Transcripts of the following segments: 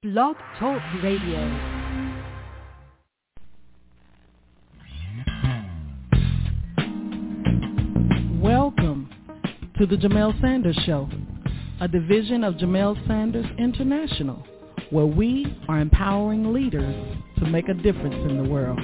Blog Talk Radio. Welcome to the Jamel Sanders Show, a division of Jamel Sanders International, where we are empowering leaders to make a difference in the world.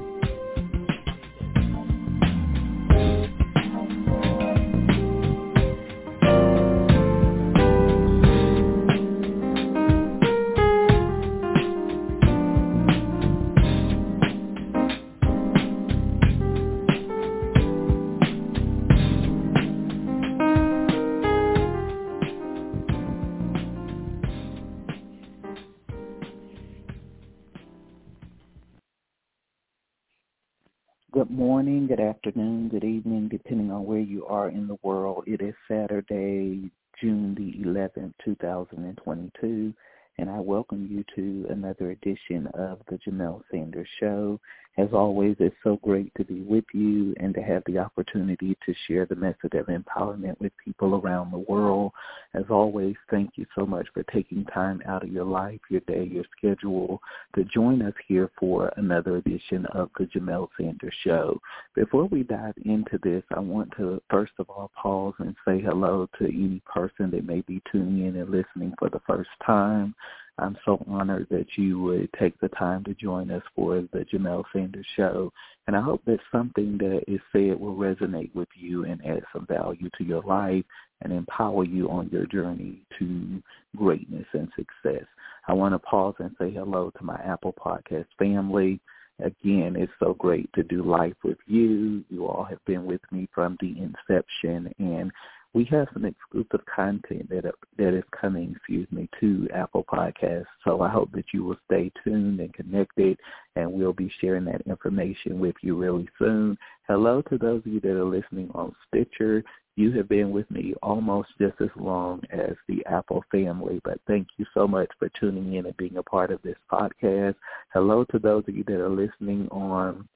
Good morning, good afternoon, good evening, depending on where you are in the world. It is Saturday, June the 11th, 2022, and I welcome you to another edition of the Jamel Sanders Show. As always, it's so great to be with you and to have the opportunity to share the message of empowerment with people around the world. As always, thank you so much for taking time out of your life, your day, your schedule to join us here for another edition of the Jamel Sanders Show. Before we dive into this, I want to first of all pause and say hello to any person that may be tuning in and listening for the first time. I'm so honored that you would take the time to join us for the Jamel Sanders Show, and I hope that something that is said will resonate with you and add some value to your life and empower you on your journey to greatness and success. I want to pause and say hello to my Apple Podcast family. Again, it's so great to do life with you. You all have been with me from the inception, and we have some exclusive content that is coming, to Apple Podcasts. So I hope that you will stay tuned and connected, and we'll be sharing that information with you really soon. Hello to those of you that are listening on Stitcher. You have been with me almost just as long as the Apple family, but thank you so much for tuning in and being a part of this podcast. Hello to those of you that are listening on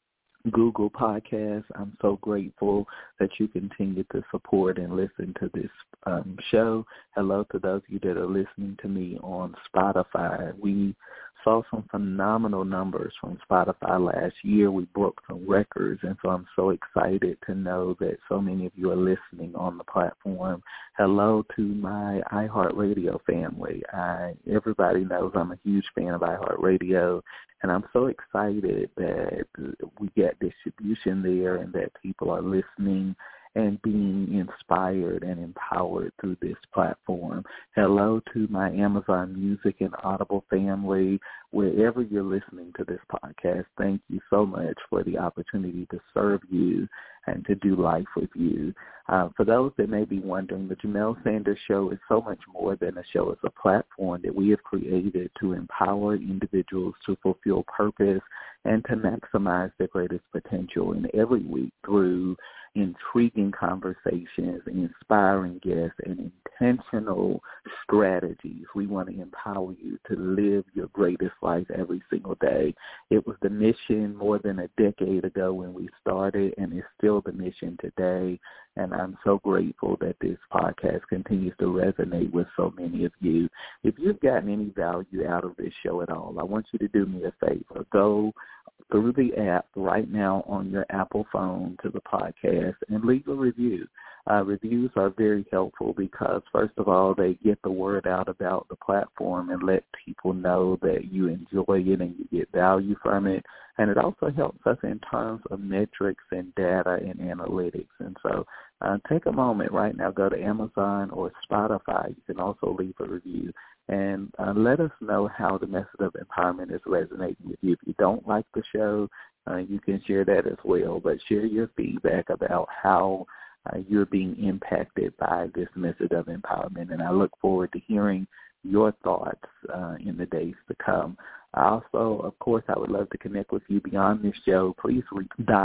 Google Podcasts. I'm so grateful that you continue to support and listen to this show. Hello to those of you that are listening to me on Spotify. We saw some phenomenal numbers from Spotify last year. We broke some records, and so I'm so excited to know that so many of you are listening on the platform. Hello to my iHeartRadio family. Everybody knows I'm a huge fan of iHeartRadio, and I'm so excited that we get distribution there and that people are listening and being inspired and empowered through this platform. Hello to my Amazon Music and Audible family. Wherever you're listening to this podcast, thank you so much for the opportunity to serve you and to do life with you. For those that may be wondering, the Jamel Sanders Show is so much more than a show. It's a platform that we have created to empower individuals to fulfill purpose and to maximize their greatest potential. And every week through intriguing conversations, inspiring guests, and intentional strategies, we want to empower you to live your greatest life every single day. It was the mission more than a decade ago when we started, and it's still the mission today. And I'm so grateful that this podcast continues to resonate with so many of you. If you've gotten any value out of this show at all, I want you to do me a favor. Go through the app right now on your Apple phone to the podcast and leave a review. Reviews are very helpful because, first of all, they get the word out about the platform and let people know that you enjoy it and you get value from it. And it also helps us in terms of metrics and data and analytics. And so take a moment right now, go to Amazon or Spotify. You can also leave a review. And let us know how the message of empowerment is resonating with you. If you don't like the show, you can share that as well. But share your feedback about how you're being impacted by this message of empowerment. And I look forward to hearing your thoughts in the days to come. Also, of course, I would love to connect with you beyond this show. Please reach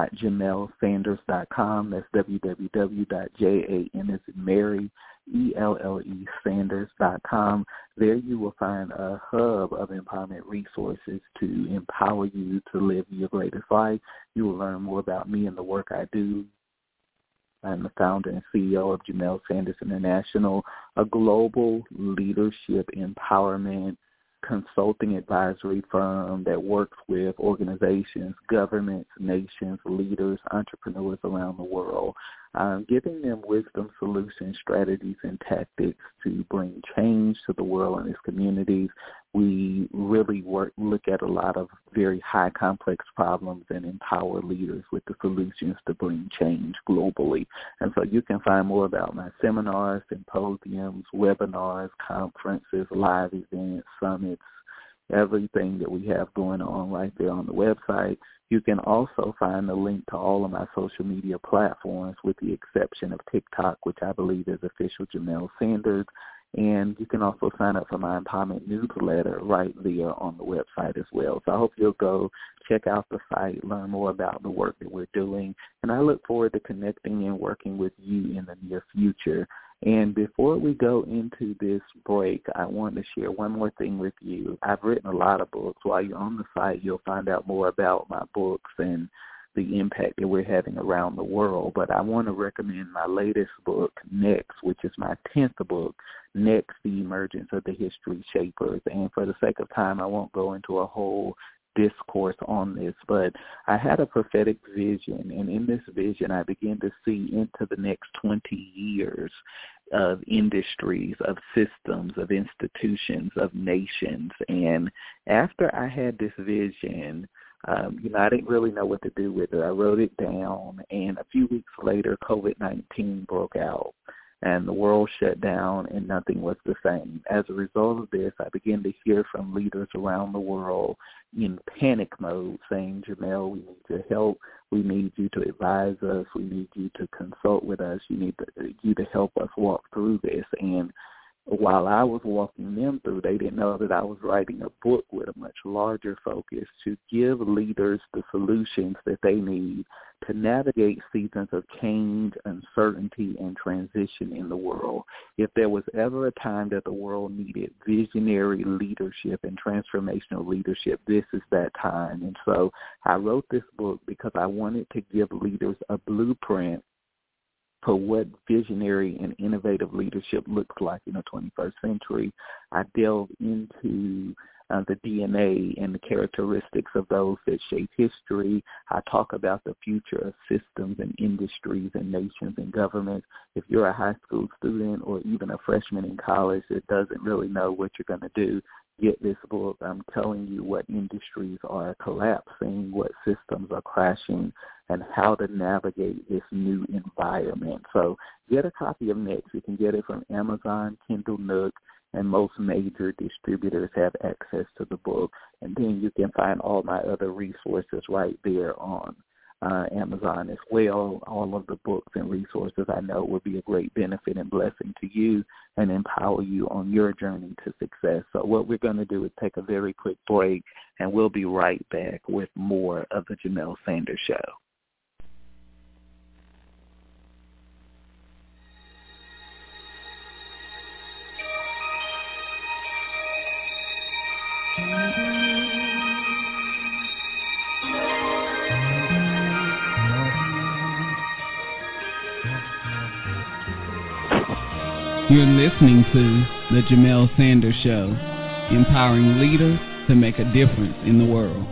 .jamelsanders.com. That's www.JAMARYELLESanders.com. There you will find a hub of empowerment resources to empower you to live your greatest life. You will learn more about me and the work I do. I'm the founder and CEO of Jamel Sanders International, a global leadership empowerment consulting advisory firm that works with organizations, governments, nations, leaders, entrepreneurs around the world, giving them wisdom, solutions, strategies, and tactics to bring change to the world and its communities. We really look at a lot of very high complex problems and empower leaders with the solutions to bring change globally. And so you can find more about my seminars, symposiums, webinars, conferences, live events, summits, everything that we have going on right there on the website. You can also find a link to all of my social media platforms with the exception of TikTok, which I believe is official Jamel Sanders. And you can also sign up for my empowerment newsletter right there on the website as well. So I hope you'll go check out the site, learn more about the work that we're doing. And I look forward to connecting and working with you in the near future. And before we go into this break, I want to share one more thing with you. I've written a lot of books. While you're on the site, you'll find out more about my books and the impact that we're having around the world. But I want to recommend my latest book, Next, which is my 10th book, Next, The Emergence of the History Shapers. And for the sake of time, I won't go into a whole discourse on this, but I had a prophetic vision, and in this vision I began to see into the next 20 years of industries, of systems, of institutions, of nations. And after I had this vision, I didn't really know what to do with it. I wrote it down, and a few weeks later, COVID-19 broke out, and the world shut down, and nothing was the same. As a result of this, I began to hear from leaders around the world in panic mode saying, Jamel, we need your help. We need you to advise us. We need you to consult with us. You need you to help us walk through this. And while I was walking them through, they didn't know that I was writing a book with a much larger focus to give leaders the solutions that they need to navigate seasons of change, uncertainty, and transition in the world. If there was ever a time that the world needed visionary leadership and transformational leadership, this is that time. And so I wrote this book because I wanted to give leaders a blueprint for what visionary and innovative leadership looks like in the 21st century. I delve into the DNA and the characteristics of those that shape history. I talk about the future of systems and industries and nations and governments. If you're a high school student or even a freshman in college that doesn't really know what you're going to do, get this book. I'm telling you what industries are collapsing, what systems are crashing, and how to navigate this new environment. So get a copy of Next. You can get it from Amazon, Kindle, Nook, and most major distributors have access to the book. And then you can find all my other resources right there on Amazon as well. All of the books and resources I know will be a great benefit and blessing to you and empower you on your journey to success. So what we're going to do is take a very quick break, and we'll be right back with more of the Jamel Sanders Show. You're listening to The Jamel Sanders Show, empowering leaders to make a difference in the world.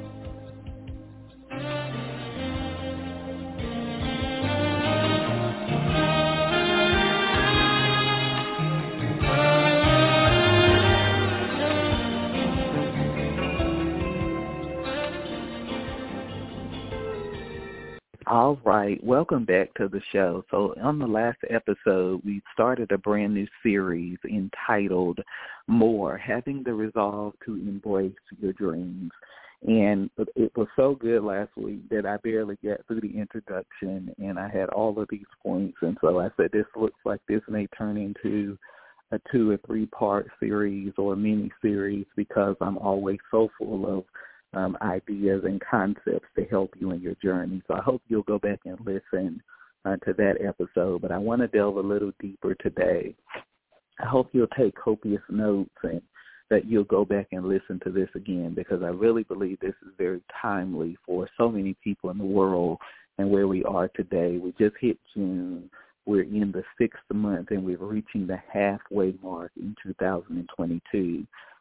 All right, welcome back to the show. So on the last episode, we started a brand new series entitled More, Having the Resolve to Embrace Your Dreams. And it was so good last week that I barely got through the introduction, and I had all of these points. And so I said, this looks like this may turn into a 2 or 3 part series or a mini series because I'm always so full of ideas and concepts to help you in your journey. So I hope you'll go back and listen to that episode. But I want to delve a little deeper today. I hope you'll take copious notes and that you'll go back and listen to this again, because I really believe this is very timely for so many people in the world and where we are today. We just hit June. We're in the 6th month, and we're reaching the halfway mark in 2022.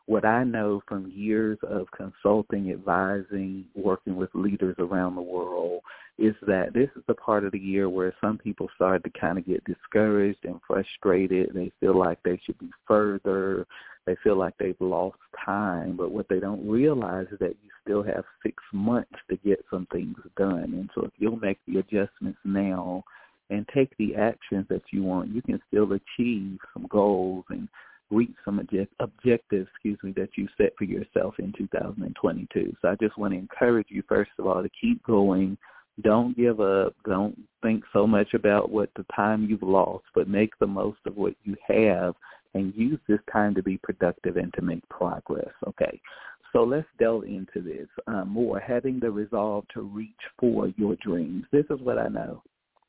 what I know from years of consulting, advising, working with leaders around the world is that this is the part of the year where some people start to kind of get discouraged and frustrated. They feel like they should be further. They feel like they've lost time. But what they don't realize is that you still have 6 months to get some things done. And so if you'll make the adjustments now and take the actions that you want, you can still achieve some goals and reach some objectives, that you set for yourself in 2022. So I just want to encourage you, first of all, to keep going. Don't give up. Don't think so much about what the time you've lost, but make the most of what you have and use this time to be productive and to make progress, okay? So let's delve into this more, having the resolve to reach for your dreams. This is what I know.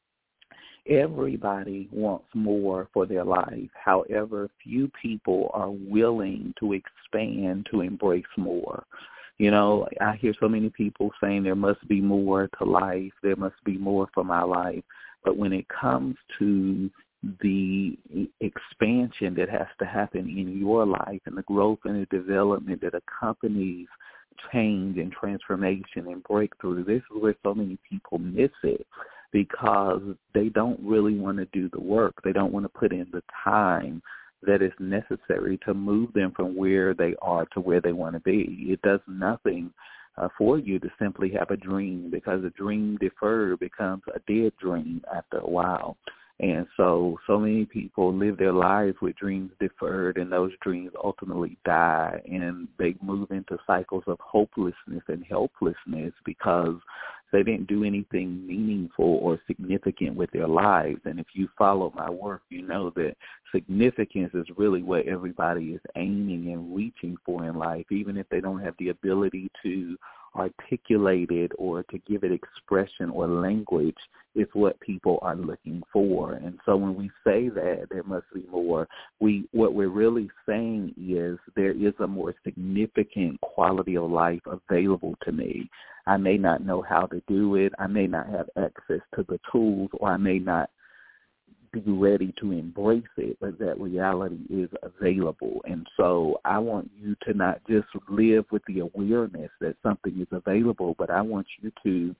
Everybody wants more for their life. However, few people are willing to expand to embrace more. You know, I hear so many people saying there must be more to life. There must be more for my life. But when it comes to the expansion that has to happen in your life and the growth and the development that accompanies change and transformation and breakthrough, this is where so many people miss it, because they don't really want to do the work. They don't want to put in the time that is necessary to move them from where they are to where they want to be. It does nothing for you to simply have a dream, because a dream deferred becomes a dead dream after a while. And so many people live their lives with dreams deferred, and those dreams ultimately die, and they move into cycles of hopelessness and helplessness because they didn't do anything meaningful or significant with their lives. And if you follow my work, you know that significance is really what everybody is aiming and reaching for in life, even if they don't have the ability to articulate it or to give it expression or language. It's what people are looking for. And so when we say that there must be more, what we're really saying is there is a more significant quality of life available to me. I may not know how to do it. I may not have access to the tools, or I may not be ready to embrace it, but that reality is available. And so I want you to not just live with the awareness that something is available, but I want you to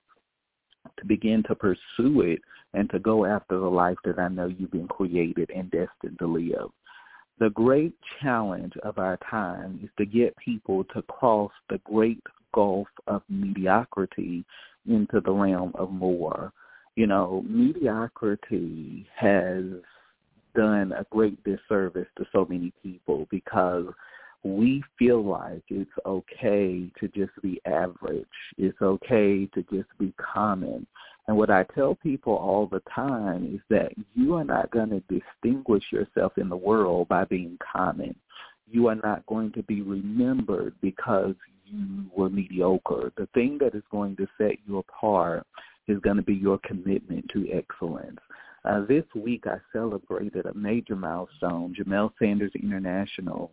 begin to pursue it and to go after the life that I know you've been created and destined to live. The great challenge of our time is to get people to cross the great gulf of mediocrity into the realm of more. You know, mediocrity has done a great disservice to so many people, because we feel like it's okay to just be average. It's okay to just be common. And what I tell people all the time is that you are not going to distinguish yourself in the world by being common. You are not going to be remembered because you were mediocre. The thing that is going to set you apart is going to be your commitment to excellence. This week I celebrated a major milestone. Jamel Sanders International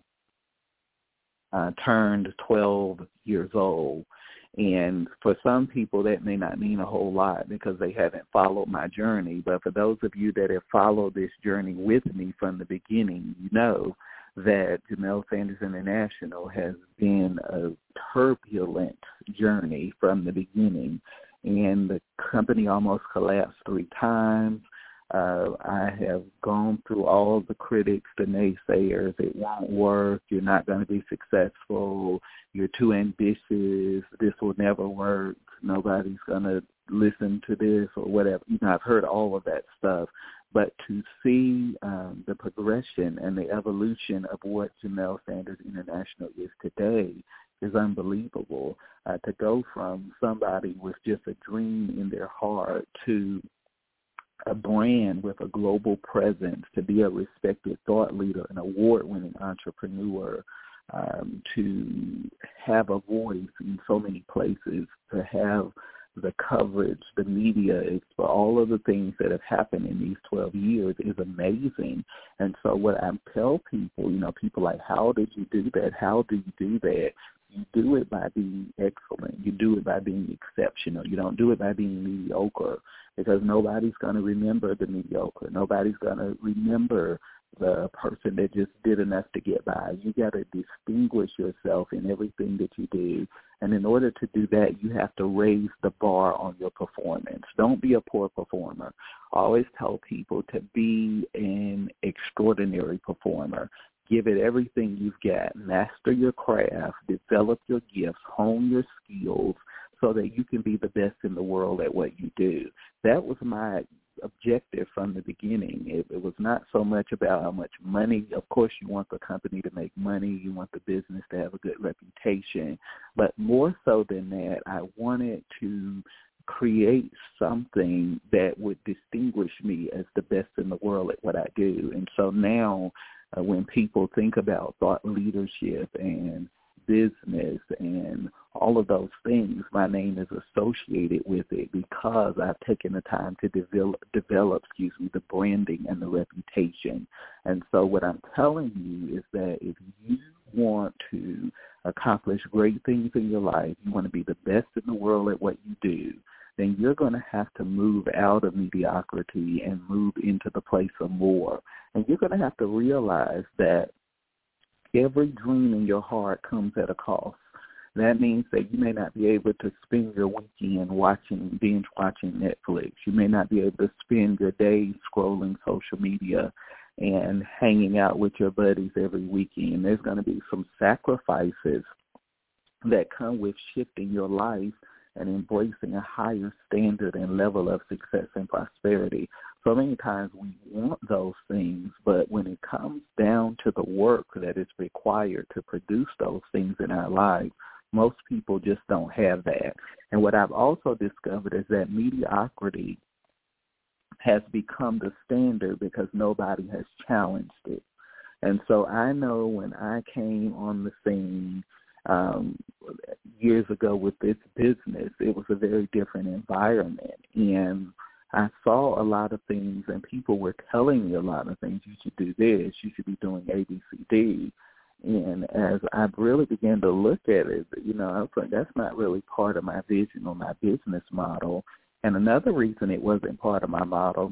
turned 12 years old. And for some people that may not mean a whole lot because they haven't followed my journey. But for those of you that have followed this journey with me from the beginning, you know that Jamel Sanders International has been a turbulent journey from the beginning. And the company almost collapsed 3 times. I have gone through all the critics, the naysayers. It won't work. You're not going to be successful. You're too ambitious. This will never work. Nobody's going to listen to this or whatever. You know, I've heard all of that stuff. But to see the progression and the evolution of what Jamel Sanders International is today is unbelievable. To go from somebody with just a dream in their heart to a brand with a global presence, to be a respected thought leader, an award-winning entrepreneur, to have a voice in so many places, to have the coverage, the media, for all of the things that have happened in these 12 years is amazing. And so what I tell people, you know, people like, how did you do that? How do you do that? You do it by being excellent. You do it by being exceptional. You don't do it by being mediocre, because nobody's going to remember the mediocre. Nobody's going to remember the person that just did enough to get by. You got to distinguish yourself in everything that you do. And in order to do that, you have to raise the bar on your performance. Don't be a poor performer. I always tell people to be an extraordinary performer. Give it everything you've got. Master your craft. Develop your gifts. Hone your skills so that you can be the best in the world at what you do. That was my objective from the beginning. It was not so much about how much money. Of course, you want the company to make money. You want the business to have a good reputation. But more so than that, I wanted to create something that would distinguish me as the best in the world at what I do. And so now when people think about thought leadership and business and all of those things, my name is associated with it because I've taken the time to develop the branding and the reputation. And so what I'm telling you is that if you want to accomplish great things in your life, you want to be the best in the world at what you do, then you're going to have to move out of mediocrity and move into the place of more. And you're going to have to realize that every dream in your heart comes at a cost. That means that you may not be able to spend your weekend binge watching Netflix. You may not be able to spend your days scrolling social media and hanging out with your buddies every weekend. There's going to be some sacrifices that come with shifting your life and embracing a higher standard and level of success and prosperity. So many times we want those things, but when it comes down to the work that is required to produce those things in our lives, most people just don't have that. And what I've also discovered is that mediocrity has become the standard because nobody has challenged it. And so I know when I came on the scene years ago with this business, it was a very different environment. And I saw a lot of things, and people were telling me a lot of things. You should do this. You should be doing A, B, C, D. And as I really began to look at it, I was like, that's not really part of my vision or my business model. And another reason it wasn't part of my model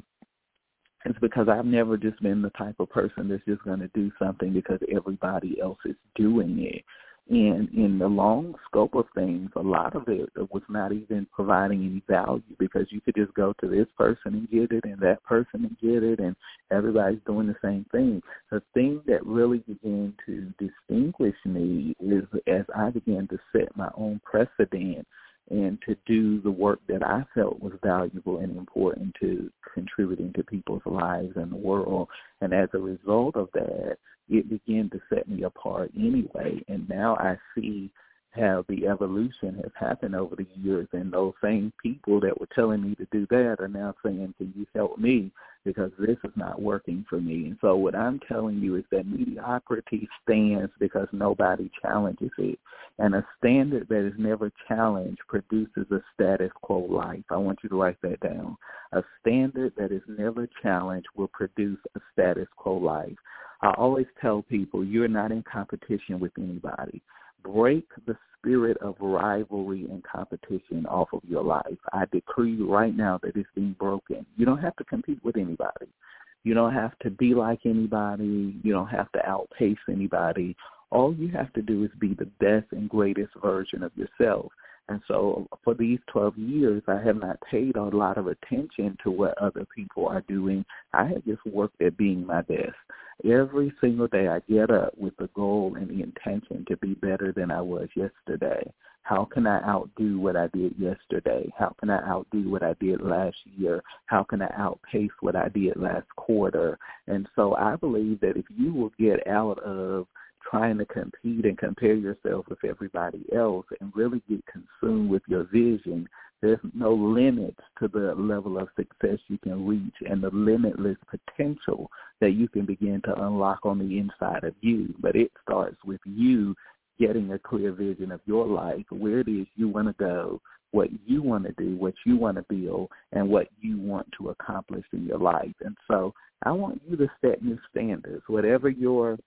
is because I've never just been the type of person that's just going to do something because everybody else is doing it. And in the long scope of things, a lot of it was not even providing any value because you could just go to this person and get it and that person and get it, and everybody's doing the same thing. The thing that really began to distinguish me is as I began to set my own precedent and to do the work that I felt was valuable and important to contributing to people's lives and the world. And as a result of that, it began to set me apart anyway. And now I see how the evolution has happened over the years, and those same people that were telling me to do that are now saying, can you help me because this is not working for me. And so what I'm telling you is that mediocrity stands because nobody challenges it. And a standard that is never challenged produces a status quo life. I want you to write that down. A standard that is never challenged will produce a status quo life. I always tell people you're not in competition with anybody. Break the spirit of rivalry and competition off of your life. I decree right now that it's being broken. You don't have to compete with anybody. You don't have to be like anybody. You don't have to outpace anybody. All you have to do is be the best and greatest version of yourself. And so for these 12 years, I have not paid a lot of attention to what other people are doing. I have just worked at being my best. Every single day I get up with the goal and the intention to be better than I was yesterday. How can I outdo what I did yesterday? How can I outdo what I did last year? How can I outpace what I did last quarter? And so I believe that if you will get out of trying to compete and compare yourself with everybody else and really get consumed with your vision, there's no limits to the level of success you can reach and the limitless potential that you can begin to unlock on the inside of you. But it starts with you getting a clear vision of your life, where it is you want to go, what you want to do, what you want to build, and what you want to accomplish in your life. And so I want you to set new standards. Whatever your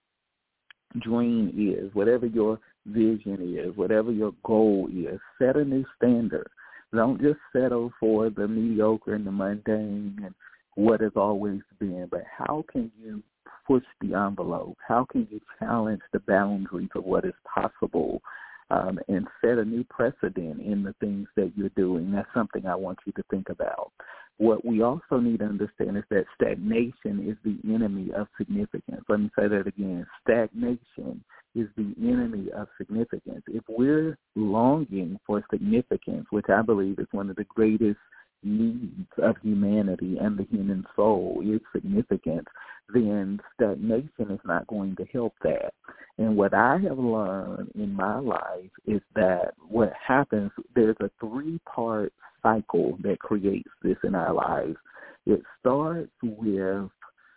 dream is, whatever your vision is, whatever your goal is, set a new standard. Don't just settle for the mediocre and the mundane and what has always been, but how can you push the envelope? How can you challenge the boundaries of what is possible and set a new precedent in the things that you're doing? That's something I want you to think about. What we also need to understand is that stagnation is the enemy of significance. Let me say that again. Stagnation is the enemy of significance. If we're longing for significance, which I believe is one of the greatest needs of humanity and the human soul is significance, then stagnation is not going to help that. And what I have learned in my life is that what happens, there's a 3-part cycle that creates this in our lives. It starts with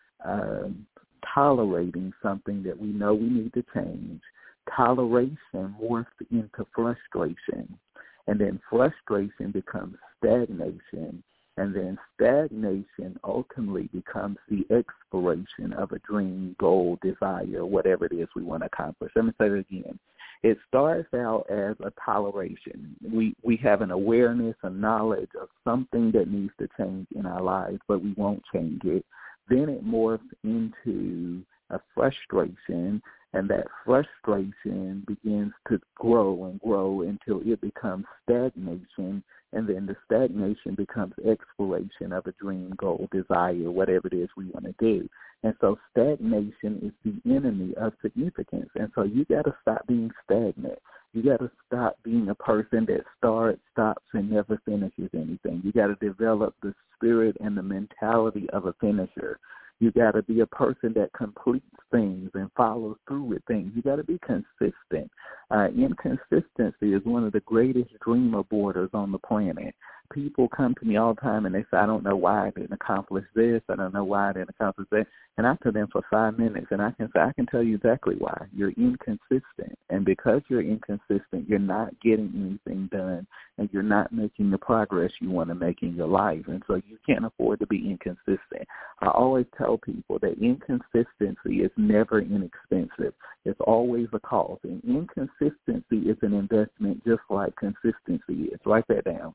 tolerating something that we know we need to change. Toleration morphs into frustration. And then frustration becomes stagnation, and then stagnation ultimately becomes the exploration of a dream, goal, desire, whatever it is we want to accomplish. Let me say it again. It starts out as a toleration. We have an awareness, a knowledge of something that needs to change in our lives, but we won't change it. Then it morphs into a frustration, and that frustration begins to grow and grow until it becomes stagnation, and then the stagnation becomes exploration of a dream, goal, desire, whatever it is we want to do. And so stagnation is the enemy of significance. And so you got to stop being stagnant. You got to stop being a person that starts, stops, and never finishes anything. You got to develop the spirit and the mentality of a finisher. You got to be a person that completes things and follows through with things. You got to be consistent. Inconsistency is one of the greatest dream aborters on the planet. People come to me all the time and they say, I don't know why I didn't accomplish this. I don't know why I didn't accomplish that. And I tell them for 5 minutes, and I can say, I can tell you exactly why. You're inconsistent. And because you're inconsistent, you're not getting anything done, and you're not making the progress you want to make in your life. And so you can't afford to be inconsistent. I always tell people that inconsistency is never inexpensive. It's always a cost. And inconsistency is an investment just like consistency is. Write that down.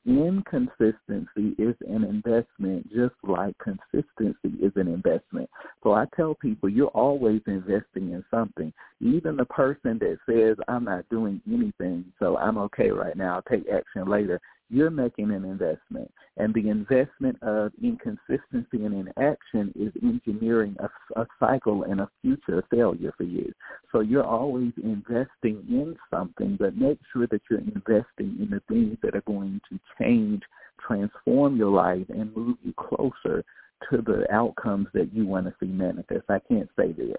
Inconsistency is an investment just like consistency is an investment. So I tell people you're always investing in something. Even the person that says, I'm not doing anything, so I'm okay right now, I'll take action later, you're making an investment. And the investment of inconsistency and inaction is engineering a cycle and a future failure for you. So you're always investing in something, but make sure that you're investing in the things that are going to change, transform your life, and move you closer to the outcomes that you want to see manifest. I can't say there.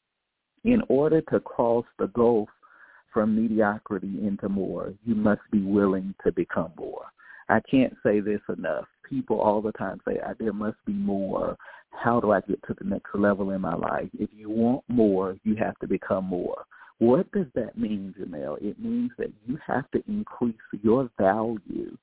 In order to cross the gulf from mediocrity into more, you must be willing to become more. I can't say this enough. People all the time say, there must be more. How do I get to the next level in my life? If you want more, you have to become more. What does that mean, Jamel? It means that you have to increase your value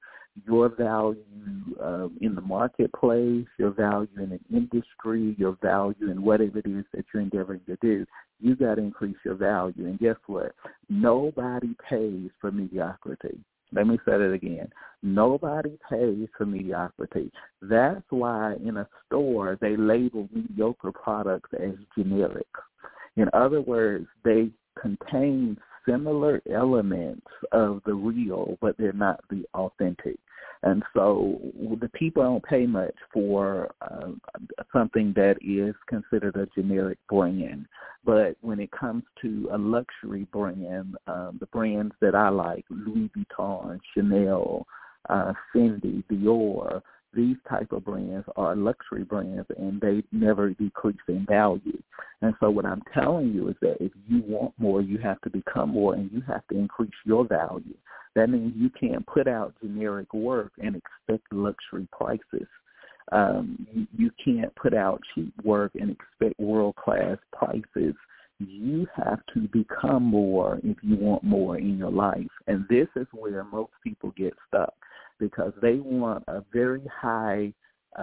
in the marketplace, your value in an industry, your value in whatever it is that you're endeavoring to do. You got to increase your value. And guess what? Nobody pays for mediocrity. Let me say that again. Nobody pays for mediocrity. That's why in a store they label mediocre products as generic. In other words, they contain similar elements of the real, but they're not the authentic. And so the people don't pay much for something that is considered a generic brand. But when it comes to a luxury brand, the brands that I like, Louis Vuitton, Chanel, Fendi, Dior, these type of brands are luxury brands, and they never decrease in value. And so what I'm telling you is that if you want more, you have to become more, and you have to increase your value. That means you can't put out generic work and expect luxury prices. You can't put out cheap work and expect world-class prices. You have to become more if you want more in your life. And this is where most people get stuck, because they want a very high,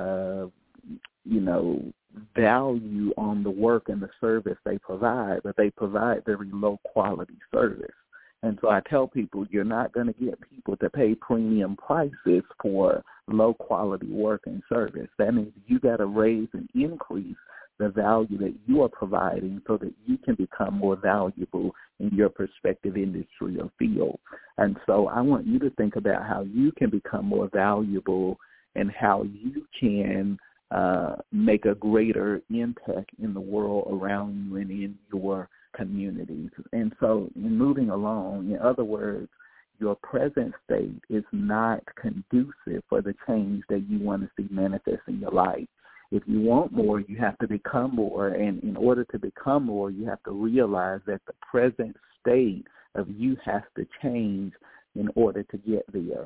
value on the work and the service they provide, but they provide very low-quality service. And so I tell people you're not going to get people to pay premium prices for low-quality work and service. That means you got to raise and increase the value that you are providing so that you can become more valuable in your prospective industry or field. And so I want you to think about how you can become more valuable and how you can make a greater impact in the world around you and in your communities. And so in moving along, in other words, your present state is not conducive for the change that you want to see manifest in your life. If you want more, you have to become more. And in order to become more, you have to realize that the present state of you has to change in order to get there.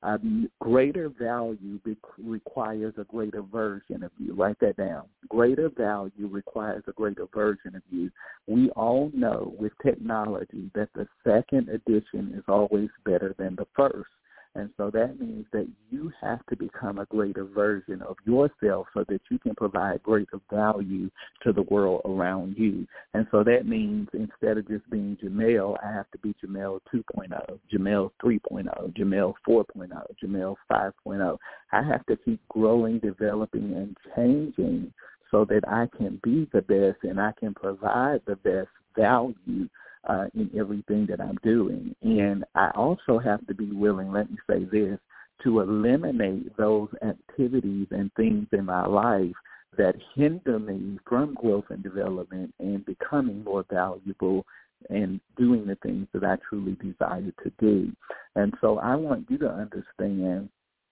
Greater value requires a greater version of you. Write that down. Greater value requires a greater version of you. We all know with technology that the second edition is always better than the first. And so that means that you have to become a greater version of yourself so that you can provide greater value to the world around you. And so that means instead of just being Jamel, I have to be Jamel 2.0, Jamel 3.0, Jamel 4.0, Jamel 5.0. I have to keep growing, developing, and changing so that I can be the best and I can provide the best value in everything that I'm doing. And I also have to be willing, let me say this, to eliminate those activities and things in my life that hinder me from growth and development and becoming more valuable and doing the things that I truly desire to do. And so I want you to understand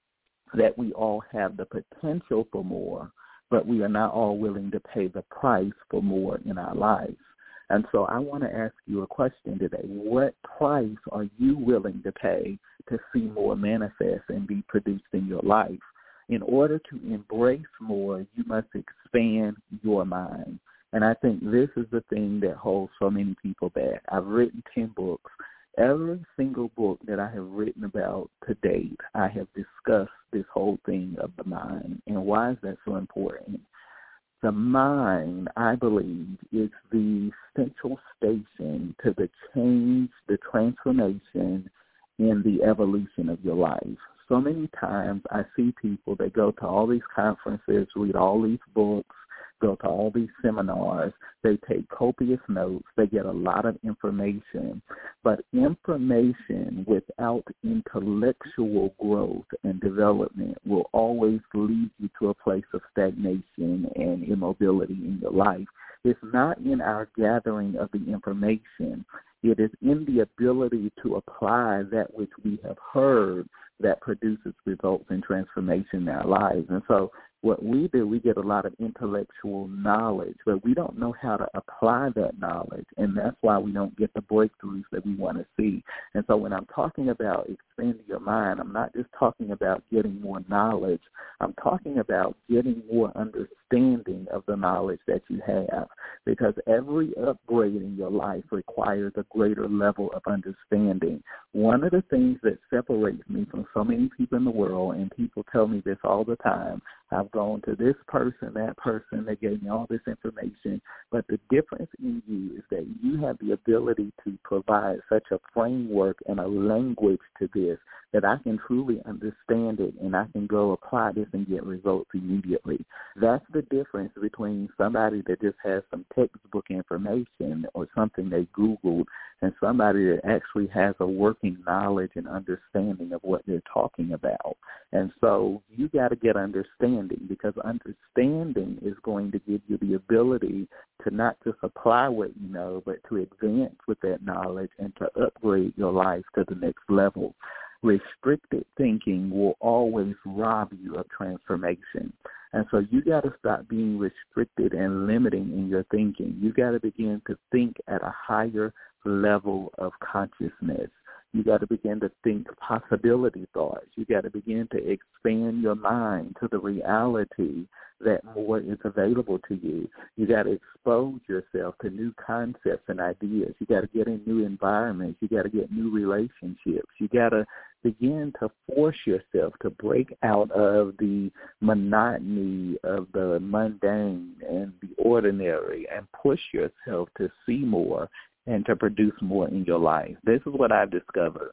that we all have the potential for more, but we are not all willing to pay the price for more in our lives. And so I want to ask you a question today. What price are you willing to pay to see more manifest and be produced in your life? In order to embrace more, you must expand your mind. And I think this is the thing that holds so many people back. I've written 10 books. Every single book that I have written about to date, I have discussed this whole thing of the mind. And why is that so important? The mind, I believe, is the central station to the change, the transformation, and the evolution of your life. So many times I see people that go to all these conferences, read all these books, go to all these seminars, they take copious notes, they get a lot of information, but information without intellectual growth and development will always lead you to a place of stagnation and immobility in your life. It's not in our gathering of the information. It is in the ability to apply that which we have heard that produces results and transformation in our lives. And so what we do, we get a lot of intellectual knowledge, but we don't know how to apply that knowledge, and that's why we don't get the breakthroughs that we want to see. And so when I'm talking about expanding your mind, I'm not just talking about getting more knowledge. I'm talking about getting more understanding of the knowledge that you have, because every upgrade in your life requires a greater level of understanding. One of the things that separates me from so many people in the world, and people tell me this all the time, I've gone to this person, that person, they gave me all this information, but the difference in you is that you have the ability to provide such a framework and a language to this that I can truly understand it and I can go apply this and get results immediately. That's the difference between somebody that just has some textbook information or something they Googled and somebody that actually has a working knowledge and understanding of what they're talking about. And so you got to get understanding, because understanding is going to give you the ability to not just apply what you know, but to advance with that knowledge and to upgrade your life to the next level. Restricted thinking will always rob you of transformation. And so you got to stop being restricted and limiting in your thinking. You got to begin to think at a higher level of consciousness. You got to begin to think possibility thoughts. You got to begin to expand your mind to the reality that more is available to you. You got to expose yourself to new concepts and ideas. You got to get in new environments. You got to get new relationships. You got to begin to force yourself to break out of the monotony of the mundane and the ordinary and push yourself to see more and to produce more in your life. This is what I've discovered.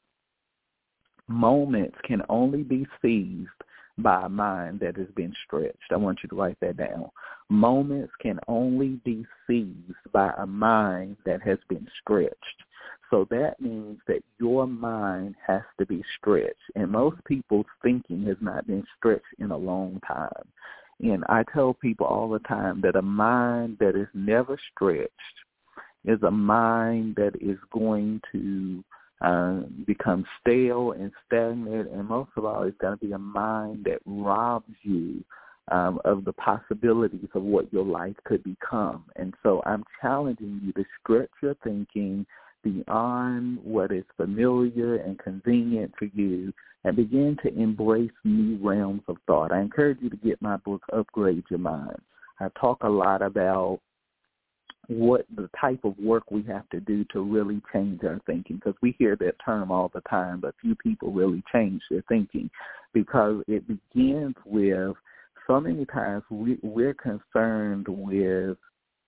Moments can only be seized by a mind that has been stretched. I want you to write that down. Moments can only be seized by a mind that has been stretched. So that means that your mind has to be stretched. And most people's thinking has not been stretched in a long time. And I tell people all the time that a mind that is never stretched is a mind that is going to become stale and stagnant, and most of all, it's going to be a mind that robs you of the possibilities of what your life could become. And so I'm challenging you to stretch your thinking beyond what is familiar and convenient for you and begin to embrace new realms of thought. I encourage you to get my book, Upgrade Your Mind. I talk a lot about what the type of work we have to do to really change our thinking, because we hear that term all the time, but few people really change their thinking, because it begins with, so many times we're concerned with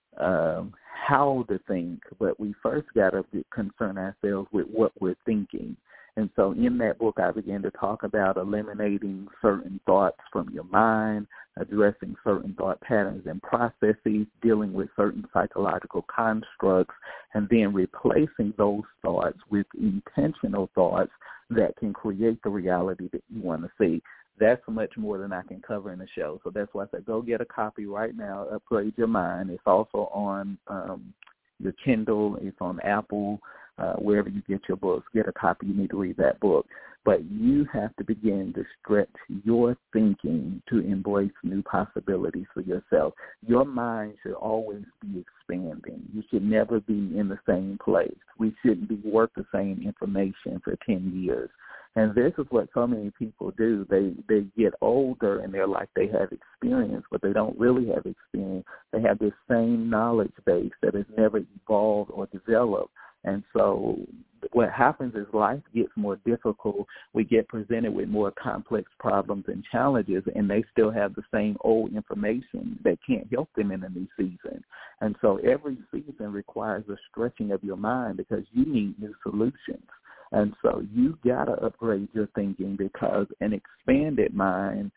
how to think, but we first got to concern ourselves with what we're thinking. And so in that book, I began to talk about eliminating certain thoughts from your mind, addressing certain thought patterns and processes, dealing with certain psychological constructs, and then replacing those thoughts with intentional thoughts that can create the reality that you want to see. That's much more than I can cover in the show. So that's why I said go get a copy right now, Upgrade Your Mind. It's also on your Kindle. It's on Apple, wherever you get your books. Get a copy. You need to read that book. But you have to begin to stretch your thinking to embrace new possibilities for yourself. Your mind should always be expanding. You should never be in the same place. We shouldn't be worth the same information for 10 years. And this is what so many people do. They get older and they're like they have experience, but they don't really have experience. They have this same knowledge base that has never evolved or developed. And so what happens is life gets more difficult. We get presented with more complex problems and challenges, and they still have the same old information that can't help them in a new season. And so every season requires a stretching of your mind because you need new solutions. And so you got to upgrade your thinking because an expanded mind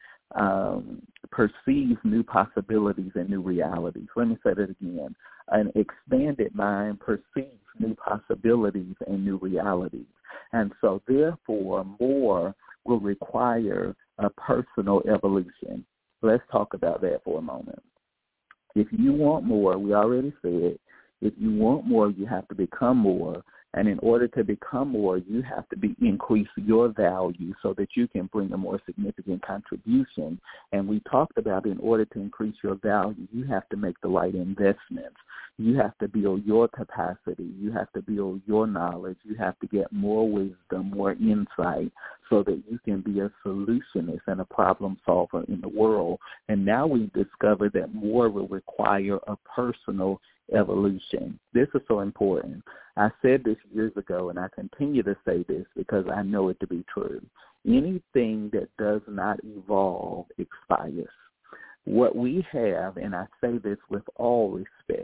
perceives new possibilities and new realities. Let me say that again. An expanded mind perceives new possibilities and new realities. And so therefore, more will require a personal evolution. Let's talk about that for a moment. If you want more, we already said, if you want more, you have to become more. And in order to become more, you have to increase your value so that you can bring a more significant contribution. And we talked about in order to increase your value, you have to make the right investments. You have to build your capacity. You have to build your knowledge. You have to get more wisdom, more insight so that you can be a solutionist and a problem solver in the world. And now we've discovered that more will require a personal evolution. This is so important. I said this years ago, and I continue to say this because I know it to be true. Anything that does not evolve expires. What we have, and I say this with all respect,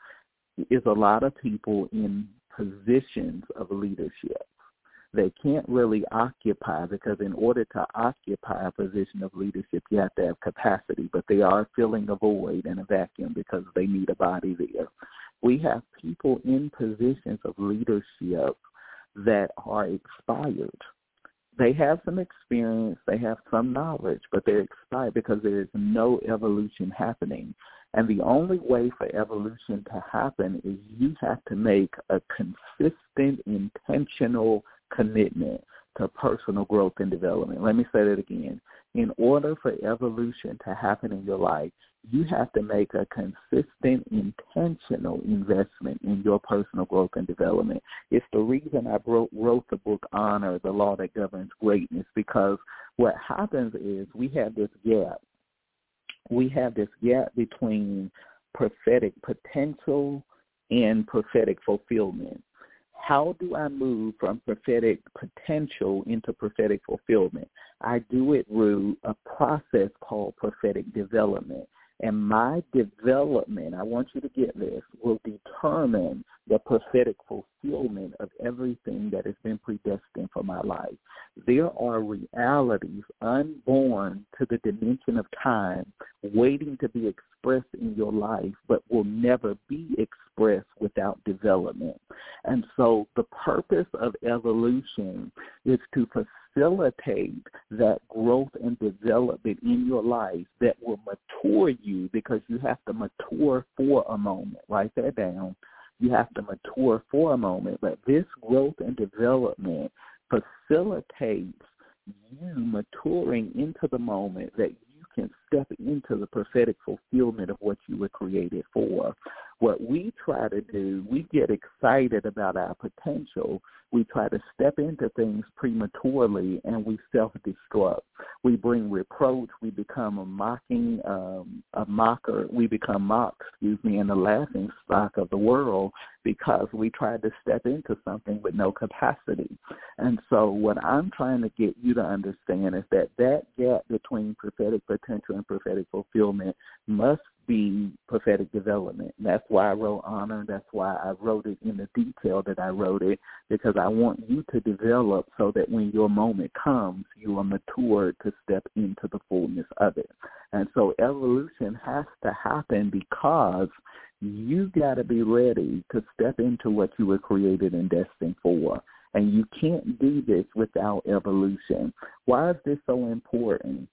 is a lot of people in positions of leadership. They can't really occupy because in order to occupy a position of leadership, you have to have capacity, but they are filling a void and a vacuum because they need a body there. We have people in positions of leadership that are expired. They have some experience, they have some knowledge, but they're expired because there is no evolution happening. And the only way for evolution to happen is you have to make a consistent, intentional commitment to personal growth and development. Let me say that again. In order for evolution to happen in your life, you have to make a consistent, intentional investment in your personal growth and development. It's the reason I wrote the book, Honor, the Law That Governs Greatness, because what happens is we have this gap. We have this gap between prophetic potential and prophetic fulfillment. How do I move from prophetic potential into prophetic fulfillment? I do it through a process called prophetic development. And my development, I want you to get this, will determine the prophetic fulfillment of everything that has been predestined for my life. There are realities unborn to the dimension of time waiting to be expressed in your life, but will never be expressed without development. And so the purpose of evolution is to facilitate that growth and development in your life that will mature you, because you have to mature for a moment. Write that down. You have to mature for a moment. But this growth and development facilitates you maturing into the moment that you can step into the prophetic fulfillment of what you were created for. What we try to do, we get excited about our potential. We try to step into things prematurely, and we self-destruct. We bring reproach. We become a mocker. We become mocked, and the laughing stock of the world, because we tried to step into something with no capacity. And so what I'm trying to get you to understand is that gap between prophetic potential and prophetic fulfillment must be prophetic development. That's why I wrote honor. That's why I wrote it in the detail that I wrote it, because I want you to develop so that when your moment comes, you are matured to step into the fullness of it. And so evolution has to happen because you got to be ready to step into what you were created and destined for. And you can't do this without evolution. Why is this so important?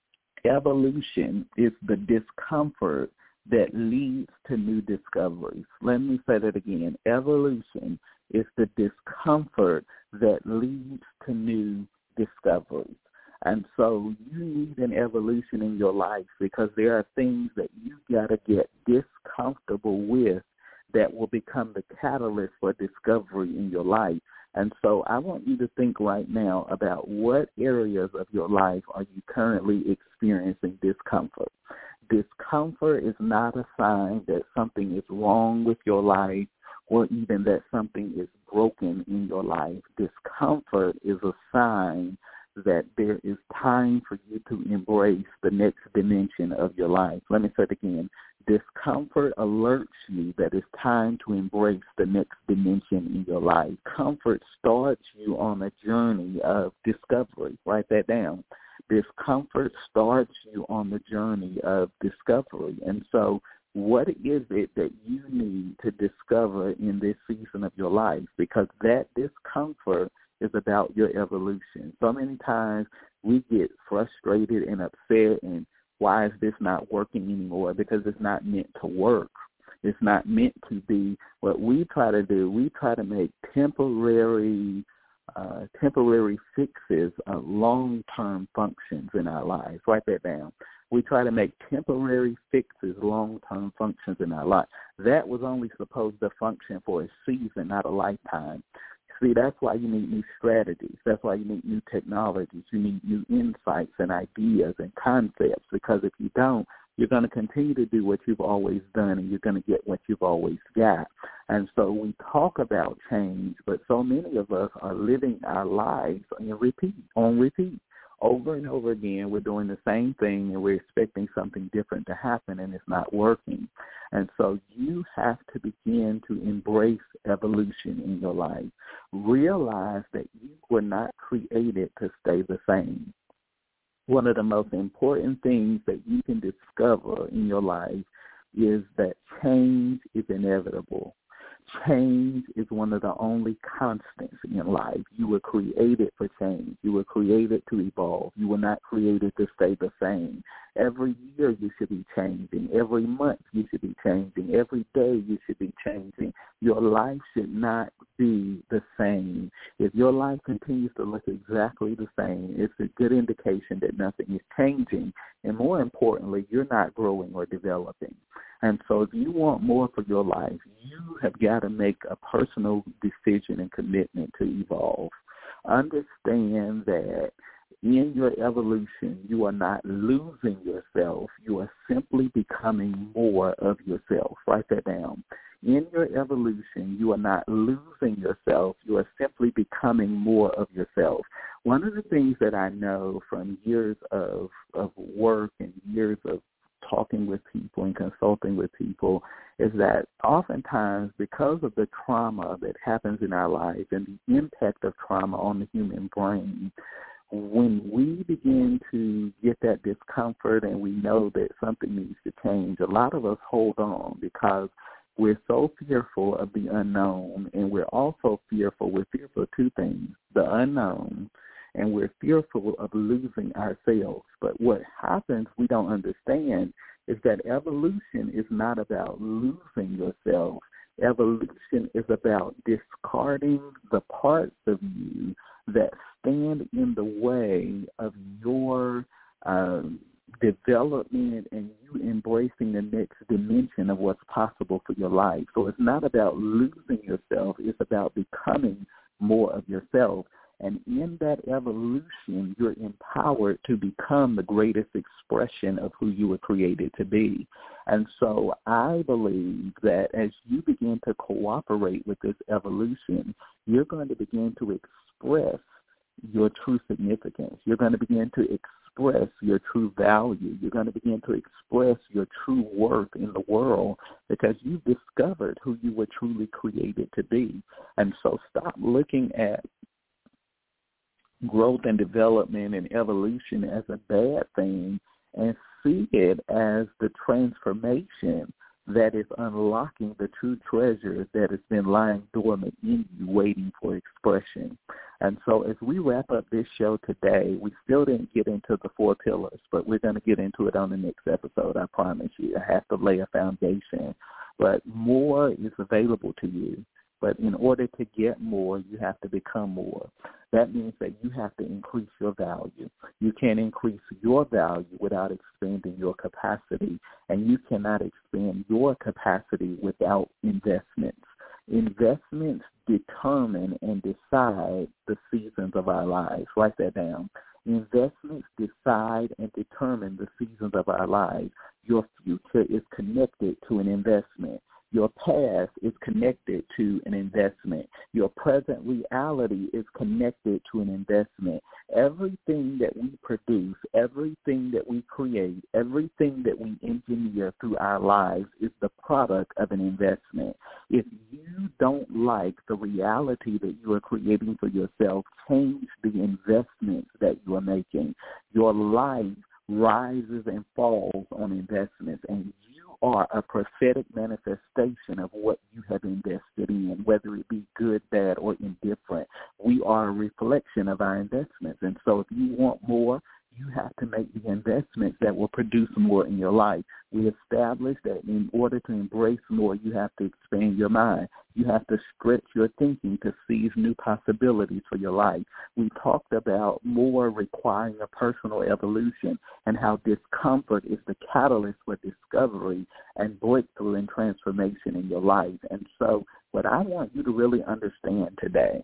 Evolution is the discomfort that leads to new discoveries. Let me say that again. Evolution is the discomfort that leads to new discoveries. And so you need an evolution in your life, because there are things that you got to get discomfortable with that will become the catalyst for discovery in your life. And so I want you to think right now about what areas of your life are you currently experiencing discomfort. Discomfort is not a sign that something is wrong with your life or even that something is broken in your life. Discomfort is a sign that there is time for you to embrace the next dimension of your life. Let me say it again. Discomfort alerts you that it's time to embrace the next dimension in your life. Comfort starts you on a journey of discovery. Write that down. Discomfort starts you on the journey of discovery. And so what is it that you need to discover in this season of your life? Because that discomfort is about your evolution. So many times we get frustrated and upset, and why is this not working anymore? Because it's not meant to work. It's not meant to be. What we try to do, we try to make temporary fixes of long-term functions in our lives. Write that down. We try to make temporary fixes long-term functions in our life. That was only supposed to function for a season, not a lifetime. See, that's why you need new strategies. That's why you need new technologies. You need new insights and ideas and concepts, because if you don't, you're going to continue to do what you've always done, and you're going to get what you've always got. And so we talk about change, but so many of us are living our lives on repeat. Over and over again, we're doing the same thing, and we're expecting something different to happen, and it's not working. And so you have to begin to embrace evolution in your life. Realize that you were not created to stay the same. One of the most important things that you can discover in your life is that change is inevitable. Change is one of the only constants in life. You were created for change. You were created to evolve. You were not created to stay the same. Every year you should be changing. Every month you should be changing. Every day you should be changing. Your life should not be the same. If your life continues to look exactly the same, it's a good indication that nothing is changing. And more importantly, you're not growing or developing. And so if you want more for your life, you have got to make a personal decision and commitment to evolve. Understand that in your evolution, you are not losing yourself. You are simply becoming more of yourself. Write that down. In your evolution, you are not losing yourself. You are simply becoming more of yourself. One of the things that I know from years of work and years of talking with people and consulting with people is that oftentimes because of the trauma that happens in our lives and the impact of trauma on the human brain, when we begin to get that discomfort and we know that something needs to change, a lot of us hold on because we're so fearful of the unknown, and we're also fearful. We're fearful of two things, the unknown, and we're fearful of losing ourselves. But what happens we don't understand is that evolution is not about losing yourself. Evolution is about discarding the parts of you that stand in the way of your development and you embracing the next dimension of what's possible for your life. So it's not about losing yourself. It's about becoming more of yourself. And in that evolution, you're empowered to become the greatest expression of who you were created to be. And so I believe that as you begin to cooperate with this evolution, you're going to begin to express your true significance. You're going to begin to express your true value. You're going to begin to express your true worth in the world because you've discovered who you were truly created to be. And so stop looking at growth and development and evolution as a bad thing and see it as the transformation that is unlocking the true treasure that has been lying dormant in you, waiting for expression. And so as we wrap up this show today, we still didn't get into the 4 pillars, but we're going to get into it on the next episode, I promise you. I have to lay a foundation, but more is available to you. But in order to get more, you have to become more. That means that you have to increase your value. You can't increase your value without expanding your capacity, and you cannot expand your capacity without investments. Investments determine and decide the seasons of our lives. Write that down. Investments decide and determine the seasons of our lives. Your future is connected to an investment. Your past is connected to an investment. Your present reality is connected to an investment. Everything that we produce, everything that we create, everything that we engineer through our lives is the product of an investment. If you don't like the reality that you are creating for yourself, change the investments that you are making. Your life rises and falls on investments, and you are a prophetic manifestation of what you have invested in, whether it be good, bad, or indifferent. We are a reflection of our investments. And so if you want more, you have to make the investments that will produce more in your life. We established that in order to embrace more, you have to expand your mind. You have to stretch your thinking to seize new possibilities for your life. We talked about more requiring a personal evolution and how discomfort is the catalyst for discovery and breakthrough and transformation in your life. And so what I want you to really understand today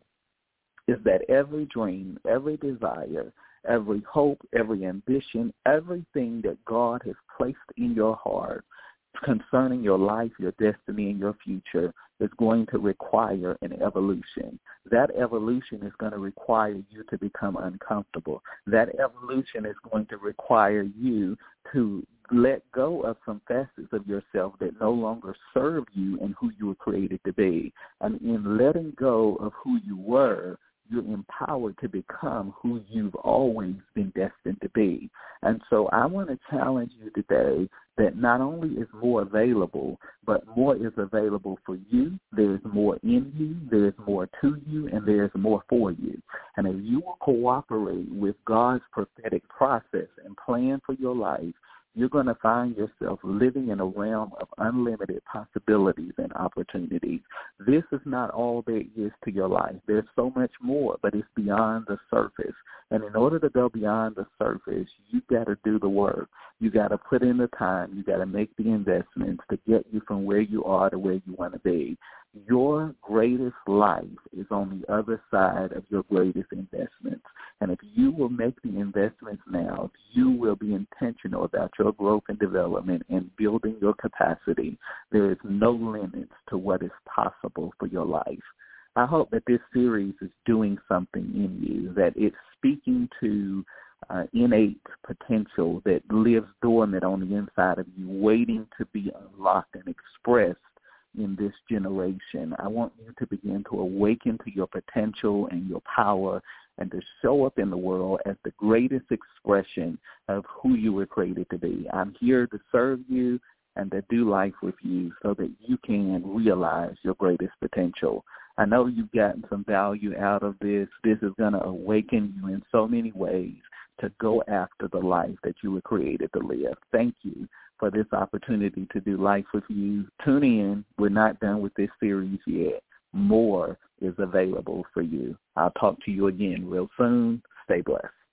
is that every dream, every desire, every hope, every ambition, everything that God has placed in your heart concerning your life, your destiny, and your future is going to require an evolution. That evolution is going to require you to become uncomfortable. That evolution is going to require you to let go of some facets of yourself that no longer serve you and who you were created to be. And in letting go of who you were, you're empowered to become who you've always been destined to be. And so I want to challenge you today that not only is more available, but more is available for you. There is more in you, there is more to you, and there is more for you. And if you will cooperate with God's prophetic process and plan for your life, you're going to find yourself living in a realm of unlimited possibilities and opportunities. This is not all there is to your life. There's so much more, but it's beyond the surface. And in order to go beyond the surface, you've got to do the work. You got to put in the time. You got to make the investments to get you from where you are to where you want to be. Your greatest life is on the other side of your greatest investments. And if you will make the investments now, if you will be intentional about your growth and development and building your capacity, there is no limits to what is possible for your life. I hope that this series is doing something in you, that it's speaking to innate potential that lives dormant on the inside of you, waiting to be unlocked and expressed in this generation. I want you to begin to awaken to your potential and your power and to show up in the world as the greatest expression of who you were created to be. I'm here to serve you and to do life with you so that you can realize your greatest potential. I know you've gotten some value out of this. This is going to awaken you in so many ways to go after the life that you were created to live. Thank you for this opportunity to do life with you. Tune in. We're not done with this series yet. More is available for you. I'll talk to you again real soon. Stay blessed.